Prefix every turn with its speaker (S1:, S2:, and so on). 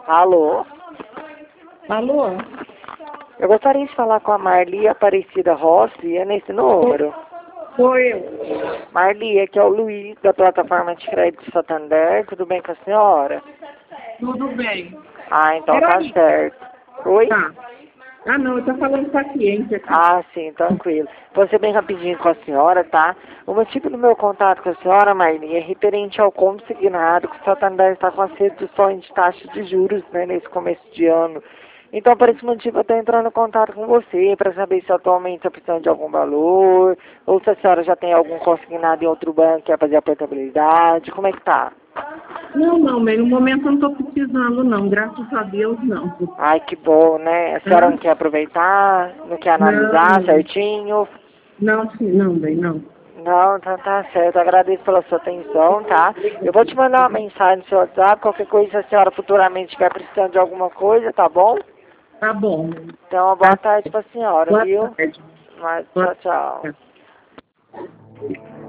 S1: Alô?
S2: Alô?
S1: Eu gostaria de falar com a Marli Aparecida Rossi, é nesse número?
S2: Sou eu.
S1: Marli, aqui é o Luiz, da plataforma de crédito Santander, tudo bem com a senhora?
S2: Tudo bem.
S1: Ah, então tá
S2: Peraí.
S1: certo. Oi?
S2: Tá. Ah, não, eu tô falando com a cliente aqui.
S1: Ah, sim, tranquilo. Vou ser bem rapidinho com a senhora, tá? O motivo do meu contato com a senhora, Marli, é referente ao consignado que o Santander está com as reduções de taxa de juros, né, nesse começo de ano. Então, por esse motivo, eu estou entrando em contato com você para saber se atualmente está precisando de algum valor, ou se a senhora já tem algum consignado em outro banco que quer fazer a portabilidade. Como é que tá?
S2: Não, mas no momento eu não tô precisando, não. Graças a Deus, não.
S1: Ai, que bom, né? A senhora não quer aproveitar, não quer analisar certinho?
S2: Não, sim, não, bem, não.
S1: Não, tá certo. Agradeço pela sua atenção, tá? Eu vou te mandar uma mensagem no seu WhatsApp, qualquer coisa, se a senhora futuramente estiver precisando de alguma coisa, tá bom?
S2: Tá bom.
S1: Então, uma boa tarde pra senhora,
S2: Boa
S1: viu?
S2: tarde.
S1: Mas,
S2: Boa
S1: tchau, tchau.
S2: tarde.